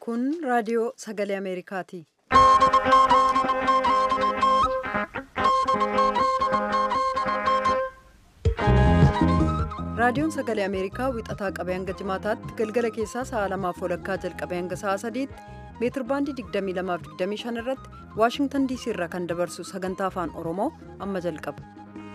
Kun raadiyoo sagalee Ameerikaati. Raadiyoon sagalee Ameerikaa wixataa qabee hanga jimaataatti galgala keessaa sa'a 2:00 jalqabee hanga sa'a 3:00 meetirbaandii 22-25 irratti Waashingtan DC irraa kan dabarsu sagantaa afaan Oromoo amma jalqaba.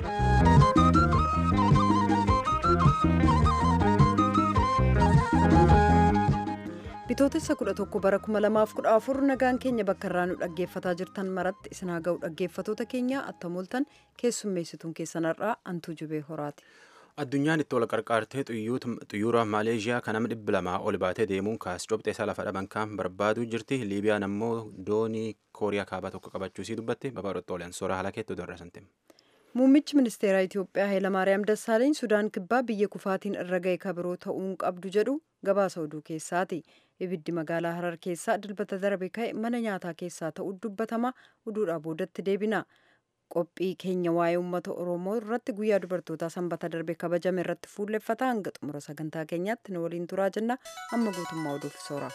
Bitootessa 11 bara 2014 nagaan keenya bakka irraa nu dhaggeeffataa jirtan maratti isin haa ga'u dhaggeeffatoota keenya attamooltan keessummeessituun keessanarraa Antuu Jubee Horaati. Addunyaan itti wal qarqaartee xiyyaara Maaleeshiyaa kan nama 200 ol baatee deemuun kaas cobxee isaa lafa dhaban kan barbaaduu jirti. Liibiyaan ammoo doonii Kooriyaa kaabaa tokko qabachuusii dubbatte babaadhottooleen soora halakeetti darrasanteem. Muummichi ministeeraa Itiyoophiyaa Hayilamaariyaam Dassaaleny Sudaan kibbaa biyya kufaatiin irra ga'e kabiroo ta'uun qabdu jedhu gabaasa oduu keessaati. Ibiddi magaalaa Harar keessaa dilbata darbe ka'e mana nyaataa keessaa ta'uu dubbatama. Oduudhaa boodatti deebina. Qophii keenya waa'ee uummata Oromoo irratti guyyaa dubartootaa sanbata darbe kabajame irratti fuulleffata. Hanga xumura sagantaa keenyaatti nu waliin turaa jenna. Amma guutummaa oduuf soora.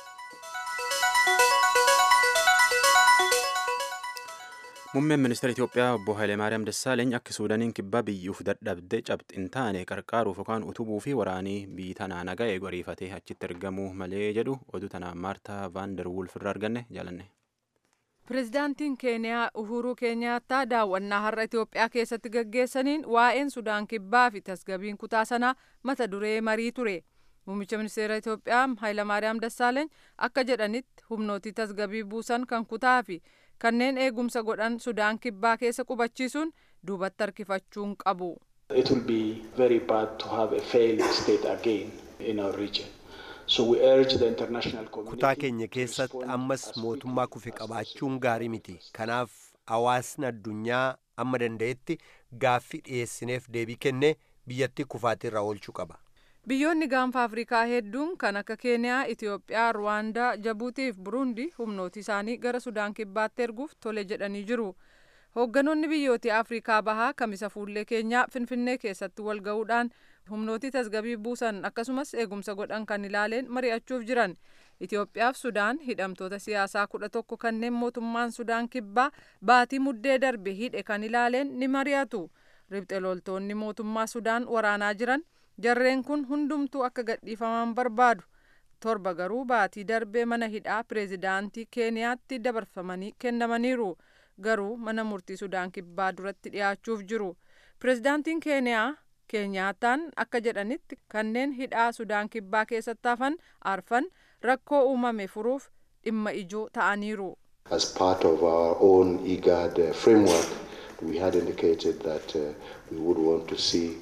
Muummeen ministeera Itiyoophiyaa obbo Hayilamaariyaam Dassaaleny akka Suudaaniin kibbaa biyyuuf dadhabde cabxin taane qarqaaruuf yookaan utubuu fi waraanii biyyi tanaa naga'e goriifatee achitti argamuu malee jedhu oduu tanaa Maartaa Vaandar Wulf irraa arganne jaalanne. Pireezidaantiin Keeniyaa Uhuruu Keenyaattaa daawwannaa har'a Itiyoophiyaa keessatti gaggeessaniin waa'een Sudaan kibbaa fi tasgabbiin kutaa sanaa mata duree marii ture. Muummicha ministeera Itiyoophiyaa Hayilamaariyaam Dassaaleny akka jedhanitti humnootii tasgabbii buusan kan kutaa fi kanneen eegumsa godhan Sudaan kibbaa keessa qubachiisuun duubatti harkifachuun qabu. It will be very bad to have a failed state again in our region. So we urge the international community. Kutaa keenya keessatti ammas mootummaa kufe qabaachuun gaarii miti. Kanaaf hawaasni addunyaa amma danda'etti gaaffii dhiyeessineef deebii kennee biyyattii kufaatirraa oolchuu qaba. Biyyoonni gaanfa Afrikaa hedduun kan akka Keeniyaa, Itiyoophiyaa, Ruwaandaa, Jabuutii fi Buruundii humnooti isaanii gara Sudaan kibbaatti erguuf tole jedhanii jiru. Hoogganoonni biyyooti Afrikaa bahaa kamisa fuullee keenyaa Finfinnee keessatti wal ga'uudhaan humnooti tasgabbii buusan akkasumas eegumsa godhan kan ilaaleen mari'achuuf jiran. Itiyoophiyaaf Sudaan hidhamtoota siyaasaa 11 kanneen mootummaan Sudaan kibbaa baatii muddee darbe hidhe kan ilaaleen ni mari'atu. Riphxe loltoonni mootummaa Sudaan waraanaa jiran jarreen kun hundumtuu akka gadhiifaman barbaadu. Torba garuu baatii darbee mana hidhaa pireezidaantii Keeniyaatti dabarfamanii kennamaniiru. Garuu mana murtii Sudaan kibbaa duratti dhiyaachuuf jiru. Pireezidaantiin Keeniyaa Keenyaataan akka jedhanitti kanneen hidhaa Sudaan kibbaa keessatti hafan arfan rakkoo uumame furuuf dhimma ijoo ta'aniiru. As part of our own IGAD framework, we had indicated that we would want to see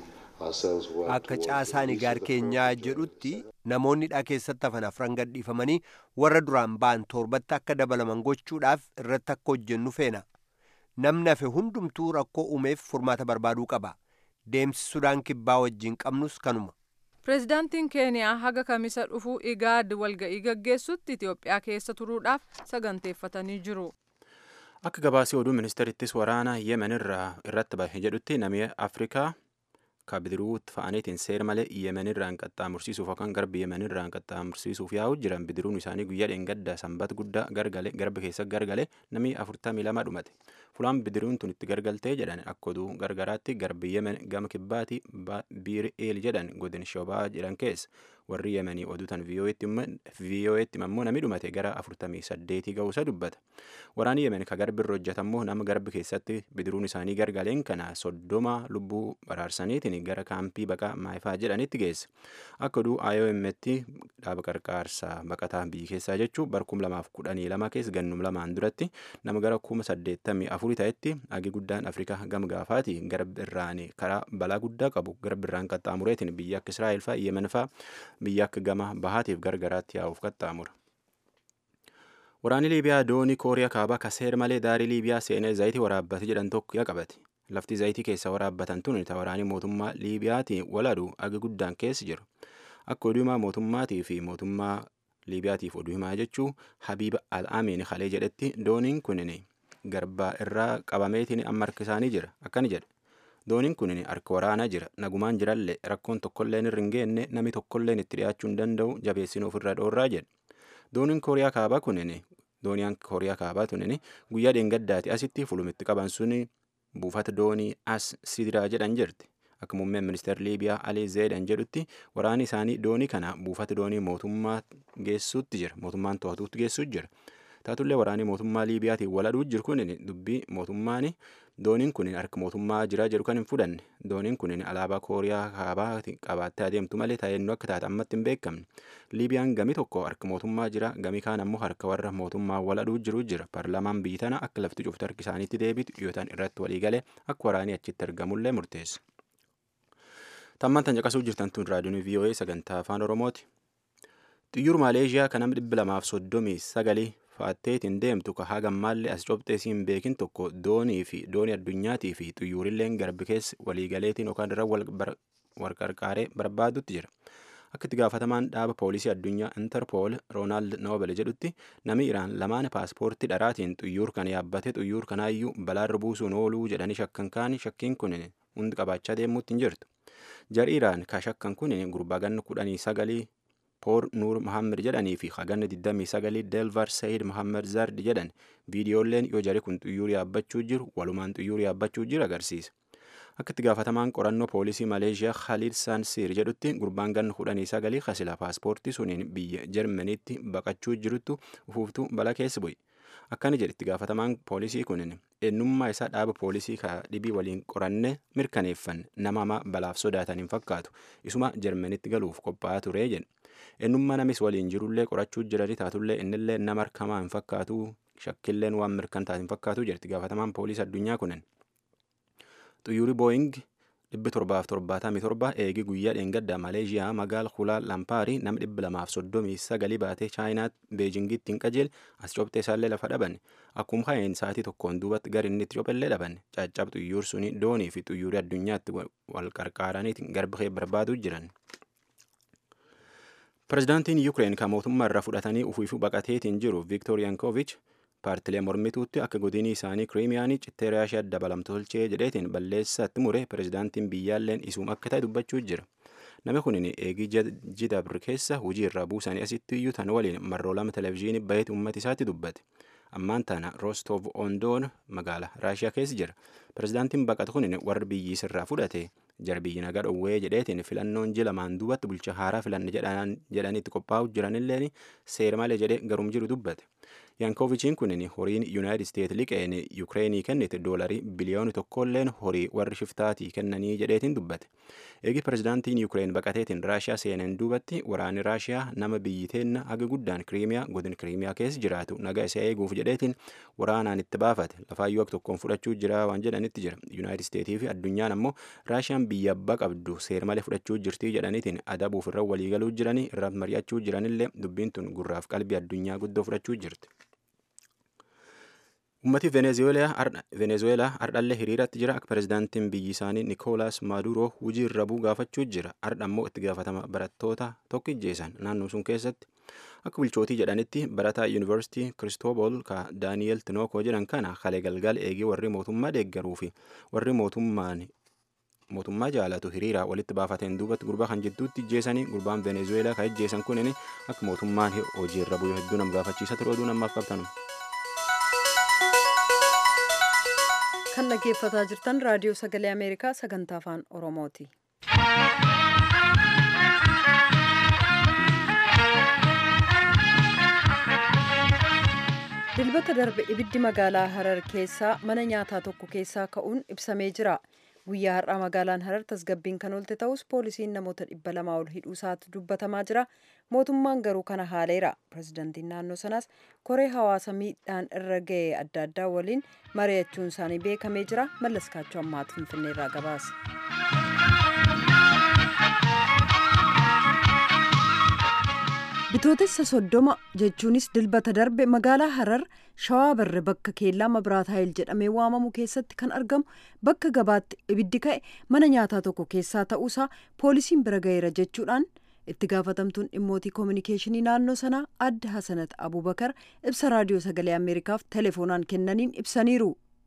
akka caasaan IGAD keenyaa jedhutti namoonni hidhaa keessatti hafan afran gadhiifamanii warra duraan ba'an torbatti akka dabalaman gochuudhaaf irratti akka hojjennu feena. Namni hafe hundumtuu rakkoo uumeef furmaata barbaaduu qaba. Deemsi Sudaan kibbaa wajjin qabnus kanuma. Pireezidaantiin Keeniyaa haga kamisa dhufuu IGAD walga'ii gaggeessutti Itiyoophiyaa keessa turuudhaaf saganteeffatanii jiru. Akka gabaasii oduu ministeerittis waraana Yemen irratti bahe jedhutti namni Afrikaa bidiruutti fa'aniitiin seera malee Yemen irraan qaxxaamursiisuuf yookaan garba Yemen irraan qaxxaamursiisuuf yaa'u jiran bidiruun isaanii guyyaa dheengaddaa sanbata guddaa garba keessa gargale namni 42 dhumate. Fulaan bidiruun tun itti gargaltee jedhan akka oduu gargaraatti garbi Yemen gama kibbaatti biir eel jedhan godin shobaa jedhan keessa warri Yemenii oduutan VOA'tti immoo namni dhumate gara 48 ga'uusa dubbata. Waraanni Yemen ka garbi irra hojjetammoo nama garbi keessatti bidiruun isaanii gargaleen kana 30 lubbuu baraarsaniitiin gara kaampii baqaa maayifaa jedhanitti geesse. Akka oduu IOM'tti dhaaba qarqaarsaa baqataa biyya keessaa jechuun bara 2012 keessa gannum lamaan duratti nama gara 84 ta'etti agi guddaan Afrikaa gama gaafaati garbi irraan karaa balaa guddaa qabu garbi irraan qaxxaamureetiin biyya akka Israa'el fa'aa Yemen fa'aa biyya akka gama bahaatiif gargaraatti yaa'uuf qaxxaamura. Waraanni Liibiyaa doonii Kooriyaa kaabaa kaseer malee daarii Liibiyaa seenee zayitii waraabbate jedhan tokko qabate. Lafti zayitii keessa waraabbatan tun waraanii mootummaa Liibiyaatiin walaadhu agi guddaan keessa jiru. Akka oduu himaa mootummaatii fi mootummaa Liibiyaatiif oduu himaa jechuu Habiib Al-Amiin Khalee jedhetti dooniin kunin garbaa irraa qabameetiin amma harka isaanii jira. Akkani jedha. Dooniin kunin harka waraanaa jira. Nagumaan jirallee rakkoon tokkolleen irra hin geenne namni tokkolleen itti dhiyaachuu hin danda'u jabeessin ofirra dhoorraa jedha. Dooniin Kooriyaa Kaabaa tunin guyyaa dheengaddaati asitti fulumitti qaban sun buufata doonii as Sidiraa jedhan jirti. Akka muummeen ministeera Liibiyaa Alii Zeedan jedhutti waraanni isaanii doonii kana buufata doonii mootummaa geessuutti jira. Mootummaan to'atuutti geessuutti jira. Taatullee waraanni mootummaa Liibiyaatiin waladhuu jiru kun dubbii mootummaan dooniin kun harka mootummaa jira jedhu kan hin fudhanne. Dooniin kun alaabaa Kooriyaa Kaabaa qabaattee adeemtu malee taa'eennu akka taate ammatti hin beekamne. Liibiyaan gami tokko harka mootummaa jira, gami kaan ammoo harka warra mootummaa waladhuu jiru jira. Paarlaamaan biyyi tana akka lafti cuftu harki isaaniitti deebitu dhiyootaan irratti waliigalee akka waraanii achitti argamullee murteessa. Tammaan tan caqasuu jirtan tun raadiyoon VOA sagantaa afaan Oromooti. Xiyyaara Maaleeshiyaa kan nama 239 faatteetiin deemtu ka hagammaallee as cobxeesiin beekin tokko doonii addunyaatii fi xiyyaarilleen garbi keessa waliigaleetiin yookaan irra wal qarqaaree barbaadutti jira. Akka itti gaafatamaan dhaaba poolisii addunyaa Interpol Roonaald Noobel jedhutti namni Iraan lamaan paaspoortii dharaatiin xiyyaara kana yaabbatee xiyyaara kanaayyuu balaarra buusuun ooluu jedhanii shakkan kaani shakkiin kun hundi qabaachaa deemuutti hin jirtu. Jarri Iraan ka shakkan kun gurbaa ganna 19 Poor Nuur Mohammed jedhanii fi haganna 29 Delvar Said Mohammed Zard jedhan viidiyoolleen yoo jari kun xiyyaara yaabbachuu jiru walumaan xiyyaara yaabbachuu jiru agarsiisa. Akka itti gaafatamaan qorannoo poolisii Maleeshiyaa Khalid Sansiir jedhutti gurbaan ganna 19 kasila paaspoortii suniin biyya Jarmaniitti baqachuu jiruttu ufuuftuu bala keessa bu'e. Akkana jedhe itti gaafatamaan poolisii kun eenyummaa isaa dhaaba poolisii ka dhibii waliin qoranne mirkaneeffanne nama balaaf sodaatan hin fakkaatu isuma Jarmaniitti galuuf qophaa'aa ture jedhe. Eenyummaa namis waliin jirullee qorachuu jiranii taatullee innillee nama harkamaa hin fakkaatu shakkilleen waan mirkanaa hin fakkaatu jedhe itti gaafatamaan poolisii addunyaa kunin. Xiyyaarri Booying 777 eegi guyyaa dheengaddaa Maleeshiyaa magaala Kuala Lampaarii nama 239 baatee Chaayinaatti Beejingiitti hin qajeele as cobxee isaallee lafa dhabanne. Akkuma ka'een sa'aatii tokkoon duubatti gara inni itti cophellee dhabanne. Caccab xiyyaarri suni doonii fi xiyyaarri addunyaatti wal qarqaaraniitiin garba barbaaduu jiran. Pireezidaantiin Yuukireen kan mootummaa irraa fudhatanii ufuufuu baqateetiin jiru Viktoor Yanukoovich paartilee mormituutti akka godinii isaanii Kiriimiyaanii cittee Raashiyaa dabalamtu tolchee jedheetiin balleessaatti mure pireezidaantiin biyyaalleen isuum akka ta'e dubbachuu jira. Namni kun eegii jidabr keessa hojii irraa buusanii asitti iyyuu tan waliin marroo lama televezyiinii baheeti uummata isaatti dubbate. Ammaan tana Rostov on-Don magaala Raashiyaa keessa jira. Pireezidaantiin baqatu kun warri biyyi irraa fudhate jarbiyyi nagaa dhowwee jedheetiin filannoon jilamaan duubatti bulcha haaraa filanne jedhaniitti qophaa'u jiranilleen seera malee jedhee garum jiru dubbate. Yankoovichiin kun horiin Yuunaayitid Isteet liqeen Yuukireenii kennite doolarii biliyoona tokkolleen horii warri shiftaatii kennanii jedheetiin dubbate. Eegi pireezidaantiin Yuukireen baqateetiin Raashiyaa seeneen duubatti waraanni Raashiyaa nama biyyi teenna haga guddaan Kiriimiyaa godin Kiriimiyaa keessa jiraatu nagaa isaa eeguuf jedheetiin waraanaan itti baafate. Lafaayyuu akka tokkoon fudhachuu jira waan jedhanitti jira. Yuunaayitid Isteetii fi addunyaan ammoo Raashiyaan biyya abbaa qabdu seera malee fudhachuu jirtii jedhaniitiin adabuuf irra waliigaluu jiranii irra mari'achuu jiranillee dubbiin tun gurraaf qalbii addunyaa guddoo fudhachuu jirti. Ummati Venezuelaa ardhallee hiriiratti jira akka pireezidaantiin biyyi isaanii Nikoolas Maaduroo hojii irra bu'u gaafachuu jira. Ardha ammoo itti gaafatama barattoota tokko ijjeessan naannoo sun keessatti. Akka bulchootii jedhanitti barataa yuunivarsiitii Kiristoobol ka Daani'eel Tinookoo jedhan kana kalee galgal eegee warri mootummaa deeggaruu fi warri mootummaa jaalatu hiriira walitti baafateen duubatti gurbaa kan jidduutti ijjeessanii gurbaan Venezuelaa kan ijjeessan kunin akka mootummaan hojii irra bu'u hedduu nam gaafachiisa ture oduu namaaf qabtanu. Kan dhaggeeffataa jirtan raadiyoo sagalee Ameerikaa sagantaa afaan Oromooti. Dilbata darbe ibiddi magaalaa Harar keessaa mana nyaataa tokko keessaa ka'uun ibsamee jira. Guyyaa har'aa magaalaan Harar tasgabbiin kan oolte ta'us poolisiin namoota 200 ol hidhuu isaatu dubbatamaa jira. Mootummaan garuu kana haaleera. Pireezidaantiin naannoo sanaas koree hawaasa miidhaan irra ga'e adda addaa waliin mari'achuun isaanii beekamee jira. Mallaskaachuu ammaatti Finfinneerraa gabaase. Bitootessa 30 jechuunis dilbata darbe magaalaa Harar Shawaa Barre bakka keellaa Mabiraat Haayil jedhamee waamamu keessatti kan argamu bakka gabaatti ibiddi ka'e mana nyaataa tokko keessaa ta'uusaa poolisiin bira ga'eera jechuudhaan itti gaafatamtuun dhimmootii koominikeeshinii naannoo sanaa adde Hasanat Abubakar ibsa raadiyoo sagalee Ameerikaaf telefoonaan kennaniin ibsaniiru.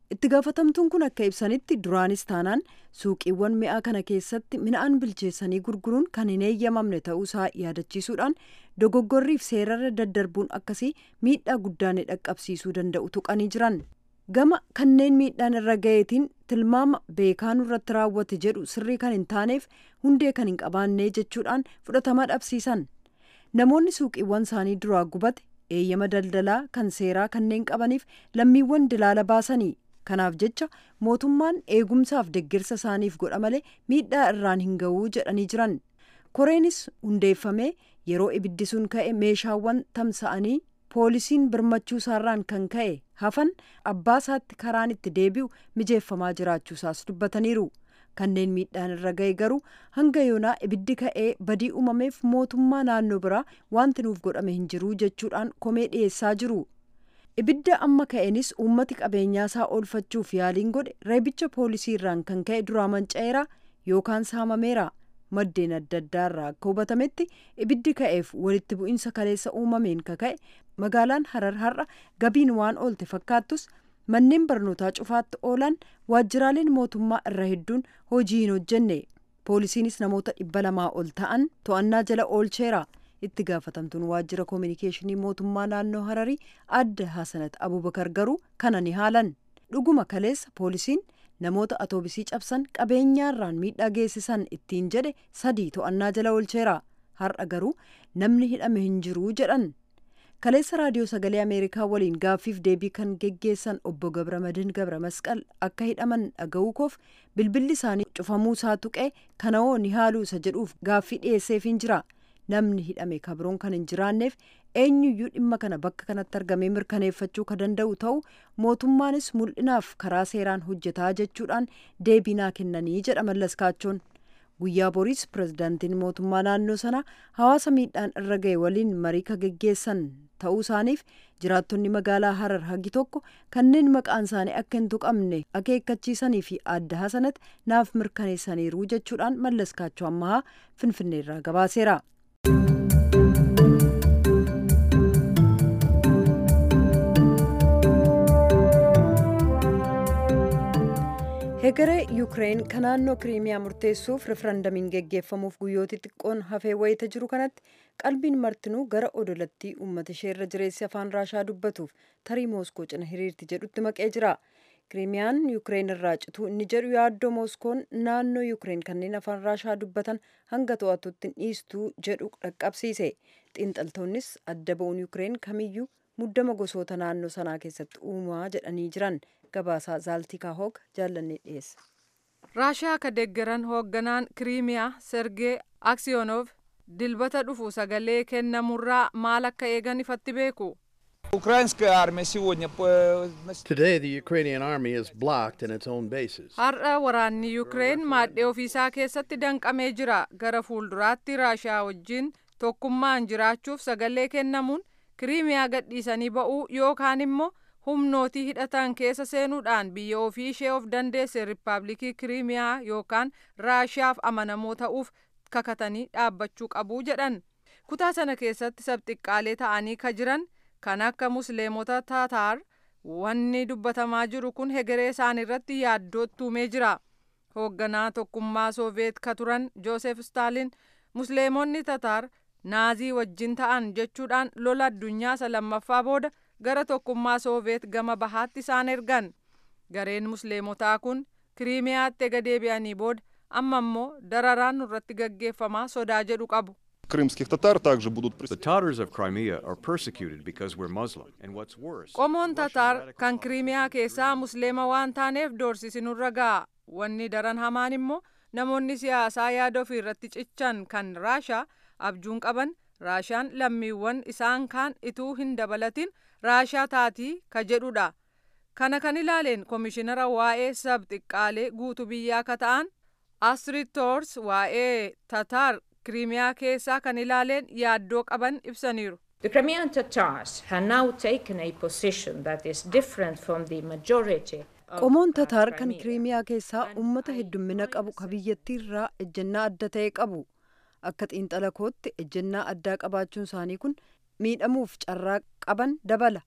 Itti gaafatamtuun kun akka ibsanitti duraanis taanaan suuqiiwwan mi'aa kana keessatti midhaan bilcheessanii gurguruun kan hin eeyyamamne ta'uusaa yaadachiisuudhaan dogoggorriif seerarra daddarbuun akkasii miidhaa guddaa ni dhaqqabsiisuu danda'u tuqanii jiran. Gama kanneen miidhaan irra ga'eetiin tilmaama beekaanu irratti raawwate jedhu sirrii kan hin taaneef hundee kan hin qabaanne jechuudhaan fudhatama dhabsiisan. Namoonni suuqiiwwan isaanii duraa gubate eeyyama daldalaa kan seeraa kanneen qabaniif lammiiwwan dilaala baasanii. Kanaaf jecha mootummaan eegumsaaf deeggarsa isaaniif godha malee miidhaa irraan hin ga'uu jedhanii jiran. Koreenis hundeeffamee yeroo ibiddi sun ka'e meeshaawwan tamsa'anii poolisiin birmachuu isaarraan kan ka'e hafan abbaa isaatti karaan itti deebi'u mijeeffamaa jiraachuusaas dubbataniiru. Kanneen miidhaan irra ga'e garuu hanga yoonaa ibiddi ka'ee badii uumameef mootummaa naannoo biraa wanti nuuf godhame hin jiru jechuudhaan komee dhiyeessaa jiru. Ibidda amma ka'eenis uummati qabeenyaa isaa oolfachuuf yaaliin godhe reebicha poolisii irraan kan ka'e duraa manca'eera yookaan saamameera. Maddeen adda addaa irraa akka hubatametti ibiddi ka'eef walitti bu'iinsa kaleessa uumameen ka'e magaalaan Harar har'a gabiin waan oolte fakkaattus manneen barnootaa cufaatti oolan waajjiraaleen mootummaa irra hedduun hojii hin hojjenne. Poolisiinis namoota 200 ol ta'an to'annaa jala oolcheera. Itti gaafatamtuun waajjira koominikeeshinii mootummaa naannoo Hararii adde Hasanat Abubakar garuu kana ni haalan. Dhuguma kaleessa poolisiin namoota atoobisii cabsan qabeenyaarraan miidhaa geessisan ittiin jedhe 3 to'annaa jala oolcheera. Har'a garuu namni hidhame hin jiru jedhan. Kaleessa raadiyoo sagalee Ameerikaa waliin gaaffiif deebii kan geggeessan obbo Gabramadin Gabramasqal akka hidhaman dhaga'uukoof bilbilli isaanii cufamuu isaa tuqee kana'oo ni haaluu isa jedhuuf gaaffii dhiyeesseef hin jira. Namni hidhame kabroon kan hin jiraanneef eenyuyyuu dhimma kana bakka kanatti argamee mirkaneeffachuu kan danda'u ta'u mootummaanis mul'inaaf karaa seeraan hojjetaa jechuudhaan deebii naa kennanii jedha Mallas Kaachoon. Guyyaa boriis pirezidaantiin mootummaa naannoo sanaa hawaasa miidhaan irra ga'e waliin marii kan geggeessan ta'uu isaaniif jiraattonni magaalaa Harar hagi tokko kanneen maqaan isaanii akka hin tuqamne akeekkachiisanii fi adda Hasanat naaf mirkaneessaniiru jechuudhaan Mallas Kaachoo ammaa Finfinneerraa gabaaseera. Hegeree Yuukireen kan naannoo Kiriimiyaa murteessuuf referendamiin geggeeffamuuf guyyooti xiqqoon hafee wayita jiru kanatti qalbiin martinuu gara odolattii uummata ishee irra jireessi afaan Raashaa dubbatuuf tarii Mooskoo cina hiriirti jedhutti maqee jira. Kiriimiyaan Yuukireen irraa cituu inni jedhu yaaddoo Mooskoon naannoo Yuukireen kanneen afaan Raashaa dubbatan hanga to'atutti dhiistuu jedhu dhaqqabsiise. Xiinxaltoonnis adda ba'uun Yuukireen kamiyyuu muddama gosoota naannoo sanaa keessatti uumaa jedhanii jiran. Gabaasaa Zaaltikaa Hoog jaallanne dhiyeessa. Raashaa akka deeggaran hoogganaan Kiriimiyaa Sergee Aksiyoonoov dilbata dhufu sagalee kennamurraa maal akka eegan ifatti beeku. Today the Ukrainian army is blocked in its own bases. Har'a waraanni Yuukireen maadhee ofiisaa keessatti danqamee jira. Gara fuulduraatti Raashaa wajjin tokkummaan jiraachuuf sagalee kennamuun Kiriimiyaa gadhiisanii ba'uu yookaan immoo humnootii hidhatan keessa seenuudhaan biyya ofii ishee of dandeesse Riippaabilikii Kiriimiyaa yookaan Raashiyaaf amanamoo ta'uuf kakatanii dhaabbachuu qabu jedhan. Kutaa sana keessatti sabxiqqaalee ta'anii ka jiran kan akka musliimota Taataar wanni dubbatamaa jiru kun hegeree isaan irratti yaaddootti uumee jira. Hoogganaa tokkummaa Sooviyeet ka turan Joosef Staaliin musliimonni Taataar naazii wajjin ta'an jechuudhaan lola addunyaa isa lammaffaa booda gara tokkummaa Sooviyeet gama bahaatti isaan ergan. Gareen musliimotaa kun Kiriimiyaatti ega deebi'anii booda amma immoo dararaan nurratti gaggeeffamaa sodaa jedhu qabu. The Tatars of Crimea are persecuted because we're Muslim, and what's worse, Qomoon Tataar kan Kiriimiyaa keessaa musliima waan taaneef doorsisi nurra ga'a. Wanni daran hamaan immoo namoonni siyaasaa yaada ofii irratti cichan kan Raashaa abjuun qaban Raashaan lammiiwwan isaan kaan ituu hin dabalatin Raashaa taatii ka jedhudha. Kana kan ilaaleen komishinara waa'ee sabxiqqaalee guutuu biyyaa ka ta'an Astrid Thors waa'ee Tataar Kiriimiyaa keessaa kan ilaaleen yaaddoo qaban ibsaniiru. The Crimean Tatars have now taken a position that is different from the majority. Qomoon Tataar kan Kiriimiyaa keessaa uummata heddummina qabu ka biyyattii irraa ejjennaa adda ta'e qabu. Akka xiinxala kootti ejjennaa addaa qabaachuun isaanii kun miidhamuuf carraa qaban dabala.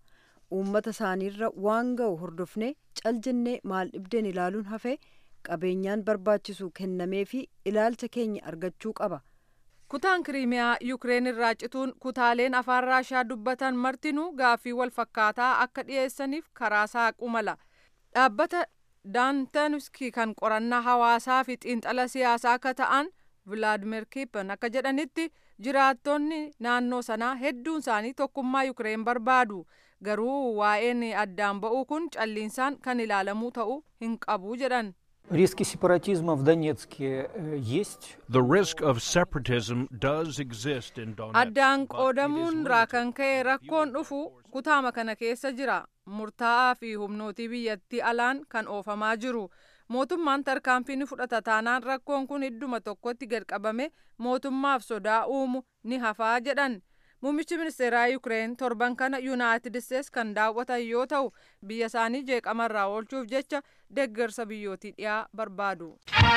uummata isaaniirra waan ga'u hordofnee caljennee maal dhibdeen ilaaluun hafee qabeenyaan barbaachisu kennamee fi ilaalcha keenya argachuu qaba. Kutaan Kiriimiyaa Yukireen irraa cituun kutaaleen afaan Raashaa dubbatan martinuu gaaffii wal fakkaataa akka dhiyeessaniif karaa saaqu mala. Dhaabbata Daantanuski kan qorannaa hawaasaa fi xiinxala siyaasaa akka ta'an Vilaadimeer Kiipan akka jedhanitti jiraattonni naannoo sanaa hedduun isaanii tokkummaa Yukireen barbaadu. Garuu waa'een addaan ba'uu kun calliinsaan kan ilaalamuu ta'uu hin qabu jedhan. Риски сепаратизма в Донецке есть. The risk of separatism does exist in Donetsk. Addaan qoodamuun kan ka'e rakkoon dhufu kutaama kana keessa jira. Murtaa'aa fi humnootii biyyattii alaan kan oofamaa jiru. Mootummaan tarkaanfii ni fudhata taanaan rakkoon kun idduma tokkotti gad qabame mootummaaf sodaa uumu ni hafaa jedhan. Muummichi ministeeraa Yukireen torban kana Yuunaayitid Isteets kan daawwatan yoo ta'u biyya isaanii jeeqamarraa oolchuuf jecha deeggarsa biyyootii dhiyaa barbaadu.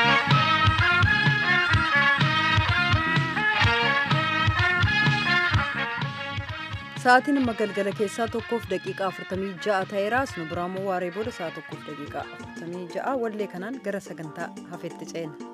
Sa'aatiin amma galgala keessaa 1:46 ta'eera. Asuma biraamoo waaree booda sa'a 1:46 wallee kanaan gara sagantaa hafeetti ceena.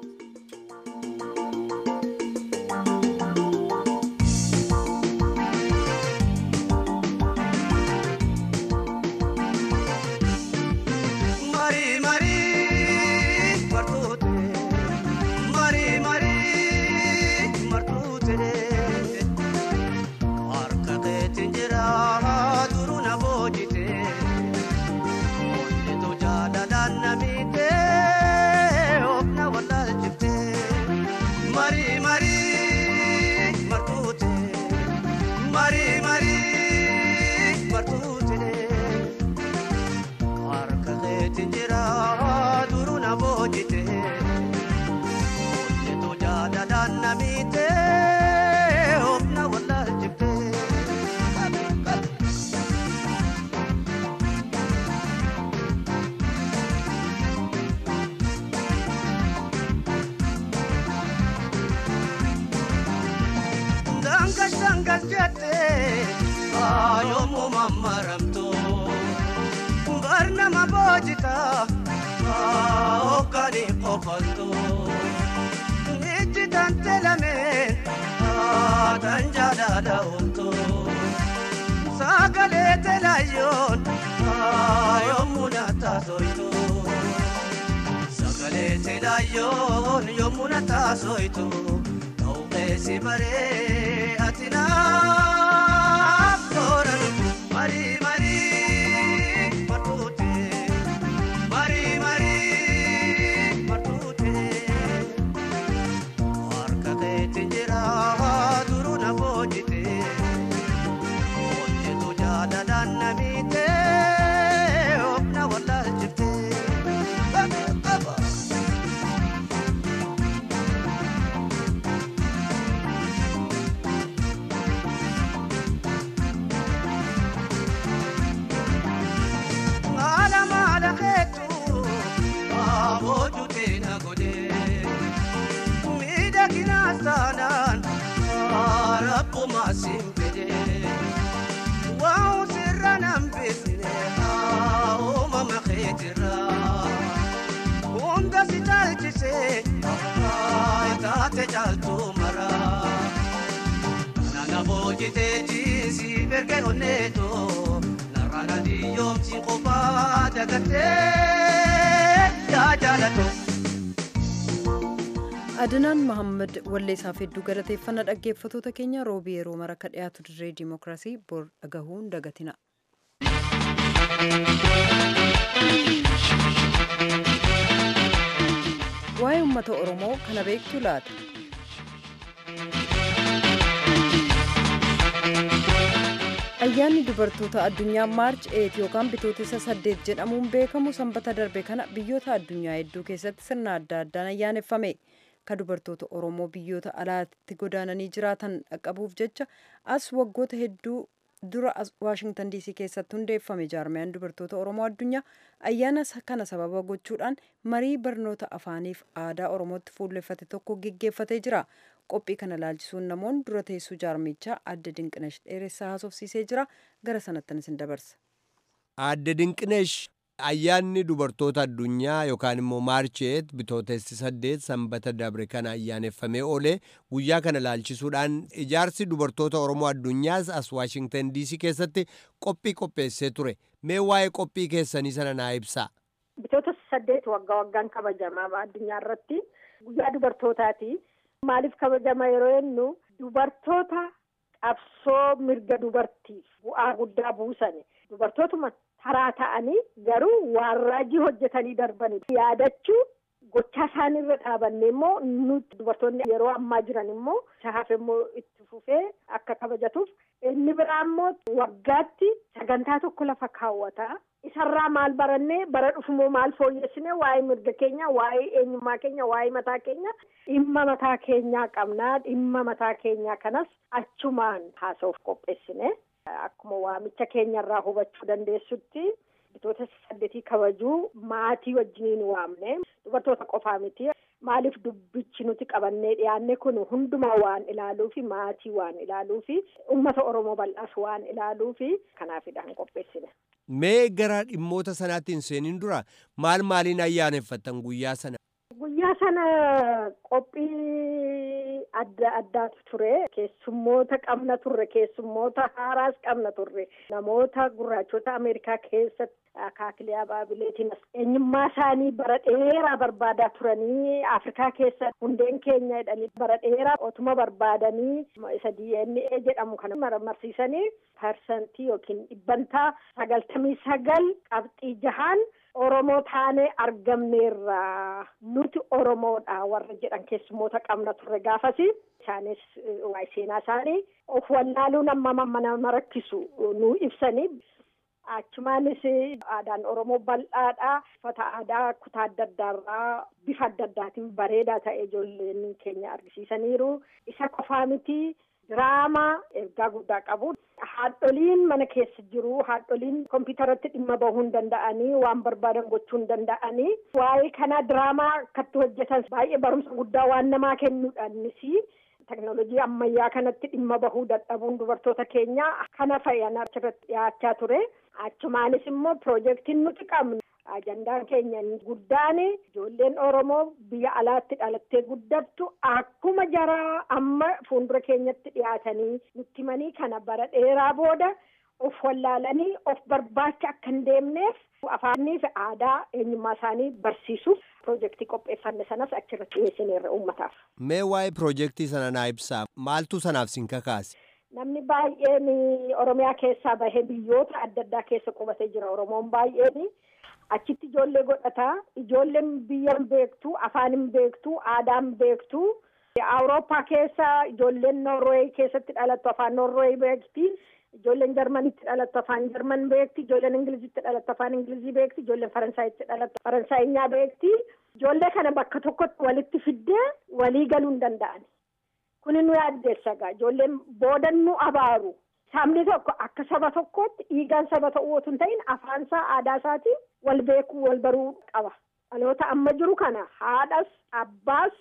Adnaan Mohaammed walleessaaf hedduu galateeffannaa dhaggeeffattoota keenya roobii yeroo mara akka dhiyaatu dirree dimookiraasii bor dhagahuun dagatina. Waa'ee uummata Oromoo kana beektu laata? Ayyaanni dubartoota addunyaa Maarch 8 yookaan bitootessa 8 jedhamuun beekamu sanbata darbe kana biyyoota addunyaa hedduu keessatti sirna adda addaan ayyaaneffame. Ka dubartoota Oromoo biyyoota alaatti godaananii jiraatan dhaqqabuuf jecha as waggoota hedduu dura Waashingtan DC keessatti hundeeffame jaarmiyaan dubartoota Oromoo addunyaa ayyaana kana sababa gochuudhaan marii barnoota afaaniif aadaa Oromootti fuulleffate tokko gaggeeffatee jira. Qophii kana laalchisuun namoonni dura teessuu jaarmichaa adda Dinqinash Dheeressaa haasofsiisee jira. Gara sanattan isin dabarsa. Aadde Dinqineesh ayyaanni dubartoota addunyaa yookaan immoo maarcheet bitootessi 8 sanbata dabre kana ayyaaneffamee oole guyyaa kana laalchisuudhaan ijaarsi dubartoota Oromoo addunyaas as Waashingtan DC keessatti qophii qopheessee ture. Mee waa'ee qophii keessanii sana naa ibsaa. Bitootessi 8 waggaan kabajamaa addunyaa irratti guyyaa dubartootaati. Maaliif kabajama yeroo jennu dubartoota qabsoo mirga dubartiif bu'aa guddaa buusani. Dubartootuma taraa ta'anii garuu waan raajii hojjetanii darbanii yaadachuu gochaa isaanii irra dhaabanne immoo nuti dubartoonni yeroo ammaa jiran immoo shahaaf immoo itti fufee akka kabajatuuf inni biraa immoo waggaatti sagantaa tokko lafa kaawwata. Isarraa maal barannee bara dhufumoo maal fooyyessine waa'ee mirga keenya, waa'ee eenyummaa keenya, waa'ee mataa keenya, dhimma mataa keenyaa qabnaa. Dhimma mataa keenyaa kanas achumaan haasa'uuf qopheessine. Akkuma waamicha keenyarraa hubachuu dandeessutti bitootessi 8 kabajuu maatii wajjiniin waamne dubartoota qofaa miti. Maaliif dubbichi nuti qabannee dhiyaanne kun hundumaa waan ilaaluufi maatii waan ilaaluufi uummata Oromoo bal'aas waan ilaaluufi kanaafidhaan qopheessine. Mee gara dhimmoota sanaatti hin seenin dura maaliin ayyaaneffattan guyyaa sana? Guyyaa sana qophii adda addaatu ture. Keessummoota qabna turre, keessummoota haaraas qabna turre. Namoota gurraachota Ameerikaa keessatti akaakilee abaabileetiin eenyummaa isaanii bara dheeraa barbaadaa turanii Afrikaa keessa hundeen keenya jedhanii bara dheeraa otuma barbaadanii isa DNA jedhamu kana marmarsiisanii parsantii yookiin dhibbantaa 99 qabxii 6 Oromoo taanee argamneerra nuti Oromoodha warra jedhan keessummoota qabna turre gaafasi. Isaanis waa'ee seenaa isaanii of wallaaluun amma nama rakkisu nu ibsanii. Achumaanis aadaan Oromoo bal'aadha. Uffata aadaa kutaa adda addaarraa bifa adda addaatiin bareedaa ta'e ijoolleen keenya argisiisaniiru. Isa qofaa miti. Diraamaa ergaa guddaa qabu. Haadholiin mana keessa jiru. Haadholiin kompiitaratti dhimma bahuu hin danda'anii waan barbaadan gochuu hin danda'anii. Waa'ee kana diraamaa akkatti hojjetan baay'ee barumsa guddaa waan namaa kennuudhaanis teknoolojii ammayyaa kanatti dhimma bahuu dadhabuun dubartoota keenya kana fayyana achirratti dhiyaachaa ture. Achumaanis immoo piroojeektiin nuti qabnu ajandaan keenya guddaan ijoolleen Oromoo biyya alaatti dhalattee guddattu akkuma jaraa amma fuuldura keenyatti dhiyaatanii nutti himanii kana bara dheeraa booda of wallaalanii of barbaacha akka hin deemneef afaanii fi aadaa eenyummaa isaanii barsiisuuf piroojeektii qopheeffanne sanas achirratti dhiyeessineerra uummataaf. Mee waa'ee piroojeektii sana naa ibsaa. Maaltu sanaaf sin kakaase? Namni baay'een Oromiyaa keessaa bahee biyyoota adda addaa keessa qubatee jira. Oromoon baay'een achitti ijoollee godhataa. Ijoolleen biyya hin beektu, afaan hin beektu, aadaa hin beektu. Awurooppaa keessa ijoolleen Noorweey keessatti dhalattu afaan Noorweey beekti. Ijoolleen Jarmanitti dhalattu afaan Jarman beekti. Ijoolleen Ingilizitti dhalattu afaan Ingilizii beekti. Ijoolleen Faransaayitti dhalattu Faransaayinyaa beekti. Ijoollee kana bakka tokkotti walitti fiddee walii galuu hin danda'an. Kuni nu yaaddeessagaa ijoolleen booda nu abaaru. Sabni tokko akka saba tokkootti dhiigaan saba ta'uu otoo hin ta'in afaansaa aadaa isaatiin wal beekuu wal baruu qaba. Dhaloota amma jiru kana haadhas abbaas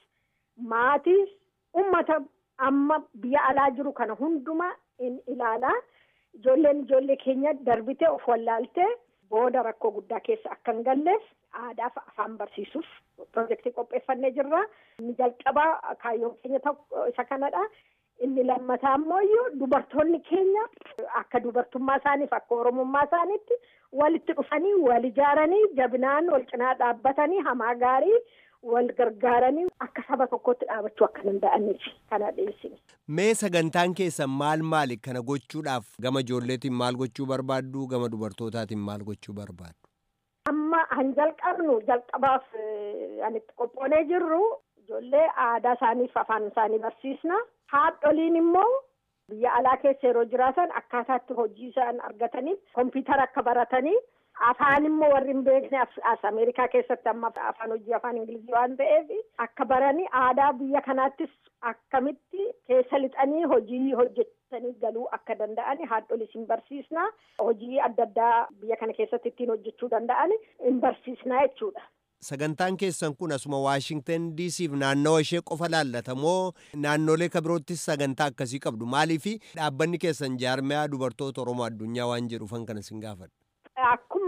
maatiis uummata amma biyya alaa jiru kana hundumaa in ilaalaa. Ijoolleen ijoollee keenya darbitee of wallaaltee booda rakkoo guddaa keessa akka hin galleef aadaa fi afaan barsiisuuf piroojeektii qopheeffannee jirra. Inni jalqabaa kaayyoon keenya tokko isa kanadha. Inni lammataa immoo dubartoonni keenya akka dubartummaa isaaniif akka oromummaa isaaniitti walitti dhufanii wal ijaaranii jabinaan wal cinaa dhaabbatanii hamaa gaarii wal gargaaranii akka saba tokkotti dhaabachuu akka danda'aniif kana dhiyeessine. Mee sagantaan keessan maali kana gochuudhaaf gama ijoolleetiin maal gochuu barbaaddu gama dubartootaatiin maal gochuu barbaaddu? Amma han jalqabaaf anitti qophoonee jirru ijoollee aadaa isaaniif afaan isaanii barsiisna. Haadholiin immoo biyya alaa keessa yeroo jiraatan akkaataatti hojii isaan argataniif kompiitara akka baratanii afaan immoo warri hin beekne as Ameerikaa keessatti amma afaan hojii afaan Ingilizii waan ta'eef akka baranii aadaa biyya kanaattis akkamitti keessa lixanii hojii hojjetanii galuu akka danda'an haadholiis hin barsiisna. Hojii adda addaa biyya kana keessatti ittiin hojjechuu danda'an hin barsiisna jechuudha. Sagantaan keessan kun asuma Waashingtan DC'f naannawa ishee qofa laallata moo naannolee kabiroottis sagantaa akkasii qabdu? Maaliif dhaabbanni keessan jaarmiyaa dubartoota Oromoo addunyaa waan jedhuufan kana sin gaafadha.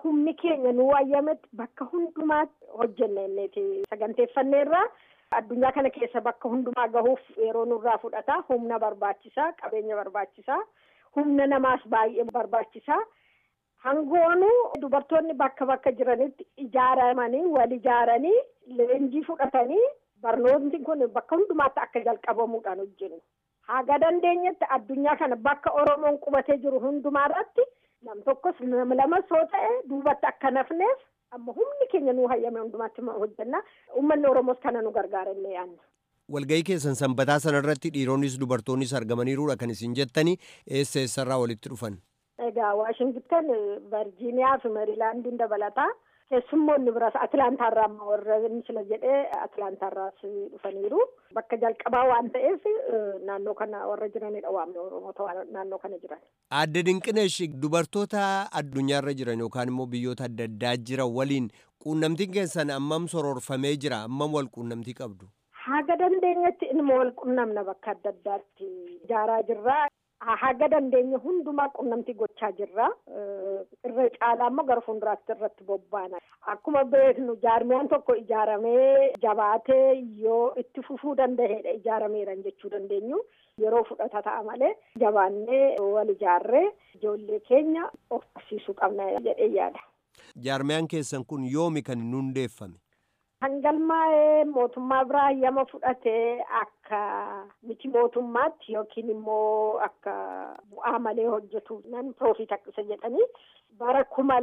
humni keenya nu hayyametti bakka hundumaatti hojjenna inneeti saganteeffanneerraa. Addunyaa kana keessa bakka hundumaa gahuuf yeroo nurraa fudhata. Humna barbaachisaa, qabeenya barbaachisaa, humna namaas baay'ee barbaachisaa. Hangoonu dubartoonni bakka jiranitti ijaaramanii wal ijaaranii leenjii fudhatanii barnoonni kun bakka hundumaatti akka jalqabamuudhaan hojjennu. Haga dandeenyetti addunyaa kana bakka Oromoon qubatee jiru hundumaarratti nam tokkos nam lamas yoo ta'e duubatti akka nafneef amma humni keenya nu hayyame hundumaatti hojjenna. Uummanni Oromoos kana nu gargaarannee yaanna. Walgahii keessan sanbataa sanarratti dhiironnis dubartoonnis argamaniiruudha kan isin jettanii eessarraa walitti dhufan? Egaa Waashingtan, Virgiiniyaa fi Meerilaandiin dabalataa. Keessummoonni biraas Atilaantaarraa amma warra misila jedhee Atilaantaarraas dhufaniiru. Bakka jalqabaa waan ta'eef naannoo kana warra jiranidha waamne Oromoota naannoo kana jiran. Aadde Dinqineesh dubartoota addunyaarra jiran yookaan immoo biyyoota adda addaa jiran waliin quunnamtiin keessan ammam soroorfamee jira? Ammam wal quunnamtii qabdu? Haga dandeenyetti inni wal quunnamna bakka adda addaatti ijaaraa jirra. Haga dandeenya hundumaa quunnamtii gochaa jirra. Irra caalaa immoo gara fuulduraatti irratti bobbaana. Akkuma beeknu jaarmiyaan tokko ijaaramee jabaatee yoo itti fufuu danda'edha ijaarameeran jechuu dandeenyu. Yeroo fudhata ta'a malee jabaannee wal ijaarree ijoollee keenya of barsiisuu qabna jedhee yaada. Jaarmiyaan keessan kun yoomi kan inni hundeeffame? Hangalmaa'ee mootummaa biraa hayyama fudhatee akka miti mootummaatti yookiin immoo akka bu'aa malee hojjetu nan piroofiit akkasa jedhanii bara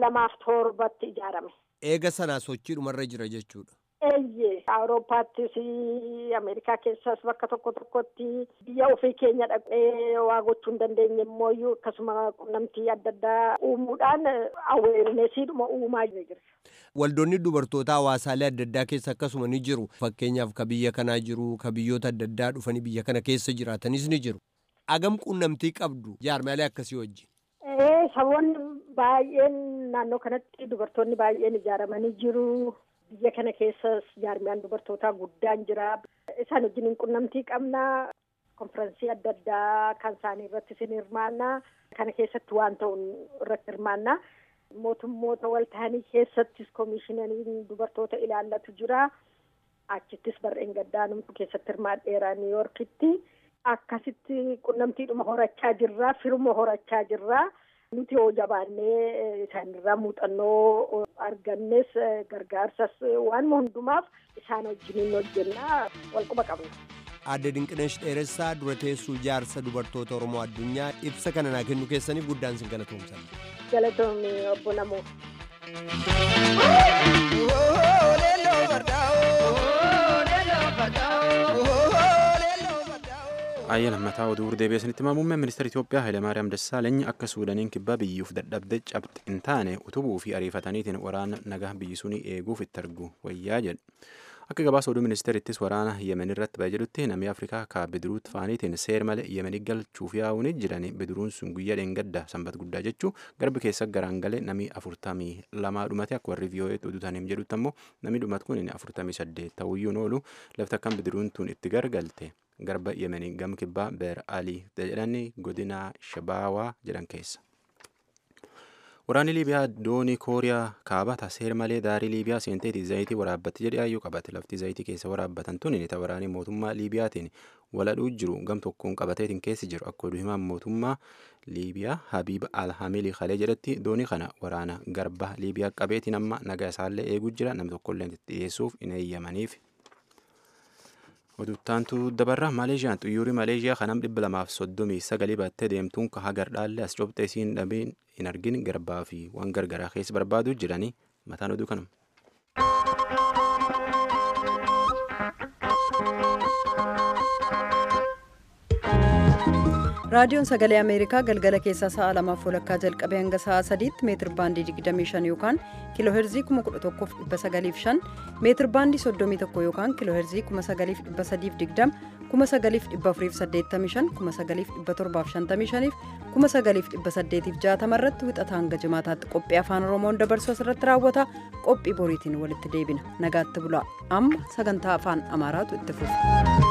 2007 ijaarame. Eega sanaa sochiidhumarra jira jechuudha. Eeyyee Awurooppaattis Ameerikaa keessas bakka tokkotti biyya ofii keenya dhaqee waa gochuu hin dandeenye immoo akkasuma quunnamtii adda addaa uumuudhaan aweerneesiidhuma uumaa jira. Waldoonni dubartoota hawaasaalee adda addaa keessa akkasuma ni jiru. Fakkeenyaaf ka biyya kanaa jiru, ka biyyoota adda addaa dhufanii biyya kana keessa jiraatanis ni jiru. Agam quunnamtii qabdu jaarmaalee akkasii wajjin? Saboonni baay'een naannoo kanatti dubartoonni baay'een ijaaramanii jiru. Biyya kana keessas jaarmiyaan dubartootaa guddaan jira. Isaan wajjin quunnamtii qabna. Konfiraansii adda addaa kan isaanii irratti isin hirmaanna. Kana keessatti waan ta'uun irratti hirmaanna. Mootummoota wal ta'anii keessattis koomishinariin dubartoota ilaallatu jira. Achittis barreen gaddaanumtu keessatti hirmaadheera Niiyorkitti. Akkasitti quunnamtiidhuma horachaa jirra. Firuma horachaa jirra. Nuti yoo jabaannee isaanirraa muuxannoo argannes gargaarsas waan hundumaaf isaan wajjin hojjennaa walquba qabna. Aadde Dinqineesh Dheeressaa dura teessuu jaarsa dubartoota Oromoo addunyaa ibsa kana naa kennu keessaniif guddaan sin galatoomsan. Galatoomni obbo Namoo. Ayyaana mataa oduu deebi'eessanitti muummeen ministeera Itoophiyaa Hayilemaariyaam Dassaalany akka Suudaaniin kibbaa biyyuuf dadhabde cabxe hin taane utubuu fi ariifataniitiin waraana nagaa biyyi suni eeguuf itti argu wayyaa jedhu. Akka gabaasa oduu ministeerittis waraana Yemen irratti ba'e jedhutti namni Afrikaa ka bidiruutti faaniitiin seer malee Yemen galchuuf yaa'uun jiran bidiruun sun guyyaa dheengadda sanbata guddaa jechuu garbi keessa garaan galee namni 42 dhumate akka warri VOA'tti oduutaniif jedhutti ammoo namni dhumatu kun 48 ta'uyyuu oolu lafti akkam bidiruun tun itti gargalte. Garba Yemenii gam kibbaa Beer Alii jedhanii godina Shabaawaa jedhan keessa. Waraanni Liibiyaa doonii Kooriyaa kaabaa seer malee daarii Liibiyaa seenteeti zayitii waraabbatti jedhee ayyuu qabate. Lafti zayitii keessa waraabbatan tuni ta waraanii mootummaa Liibiyaatiin waladhuu jiru gam tokkoon qabateetiin keessi jiru. Akka oduu himaan mootummaa Liibiyaa Habiib Alhamilii Khalee jedhetti doonii kana waraana garba Liibiyaa qabeetiin amma nagaa isaallee eeguu jira. Namni tokkollee itti dhiyeessuuf hin eeyyamaniif. Oduuttaantu dabarra Maleeshiyaan xiyyoorri Maleeshiyaa kanam 239 baattee deemtuun ka hagar dhaalle as cobxee siin dhabeen hin argin garbaa fi waan gargaraa keessa barbaaduu jiranii mataan oduu kanuma. raadiyoon sagalee ameerikaa galgala keessaa sa'a 2:00 jalqabee hanga sa'a 3tti meetir baandii 25 yookaan kiiloo heerzii 11,905 meetir baandii 31 yookaan kiiloo heerzii 9,320 9,485 9,755 9,860 irratti wixata hanga jimaataatti qophii afaan oromoon dabarsu asirratti raawwata. Qophii boriitiin walitti deebina. Nagaatti bulaa. Amma sagantaa afaan amaaraatu itti fufa.